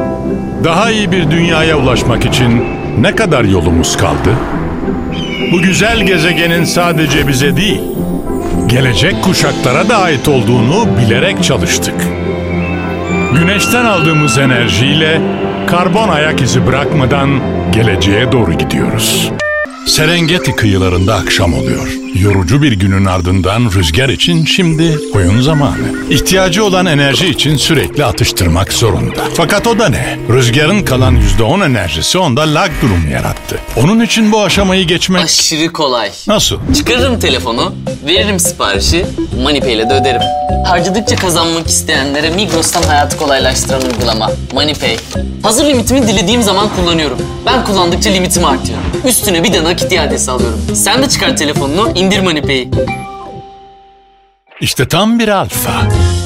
Daha iyi bir dünyaya ulaşmak için ne kadar yolumuz kaldı? Bu güzel gezegenin sadece bize değil, gelecek kuşaklara da ait olduğunu bilerek çalıştık. Güneşten aldığımız enerjiyle karbon ayak izi bırakmadan geleceğe doğru gidiyoruz. Serengeti kıyılarında akşam oluyor. Yorucu bir günün ardından rüzgar için şimdi oyun zamanı. İhtiyacı olan enerji için sürekli atıştırmak zorunda. Fakat o da ne? Rüzgarın kalan %10 enerjisi onda lag durumu yarattı. Onun için bu aşamayı geçmek... Aşırı kolay. Nasıl? Çıkarırım telefonu, veririm siparişi, MoneyPay ile de öderim. Harcadıkça kazanmak isteyenlere Migros'tan hayatı kolaylaştıran uygulama MoneyPay. Hazır limitimi dilediğim zaman kullanıyorum. Ben kullandıkça limitim artıyor. Üstüne bir de nakit iadesi alıyorum. Sen de çıkar telefonunu, indir MoneyPay'i. İşte tam bir alfa.